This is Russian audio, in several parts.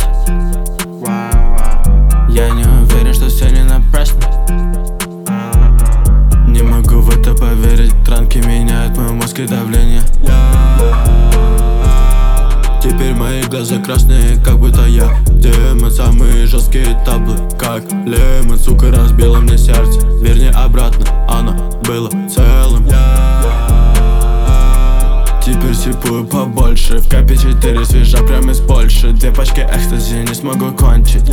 трассе. Я не уверен, что все не напрасно. Не могу в это поверить. Транки меняют мой мозг и давление. Теперь мои глаза красные, как будто я демон. Самые жесткие таблы, как лемон. Сука разбила мне сердце. Верни обратно, оно было целым. Теперь сипую побольше. В капе 4 свежа прям из Польши. 2 пачки экстази не смогу кончить.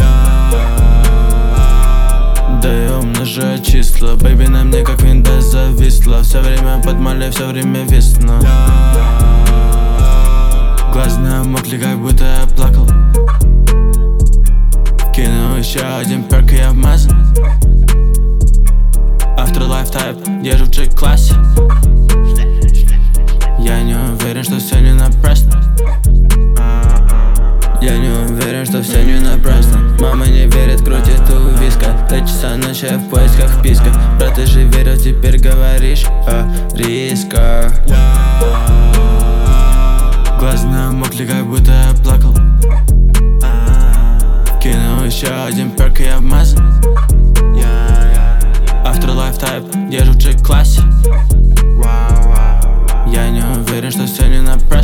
Да я умножаю числа. Бэйби на мне как винда зависла. Все время под малей, все время весна. Глаза намокли, как будто я плакал. Кинул еще один перк, и я вмазан. Afterlife type, держу в G-классе. Я не уверен, что все не напрасно. Я не уверен, что все не напрасно. Мама не верит, крутит у виска. 2 часа ночи в поисках писка. Брат, ты же верил, теперь говоришь о рисках. Глаза намокли, как будто я плакал. Кинул еще один перк, и я вмазан. Afterlife type, держу в G-классе. Я не уверен, что все не напрасно.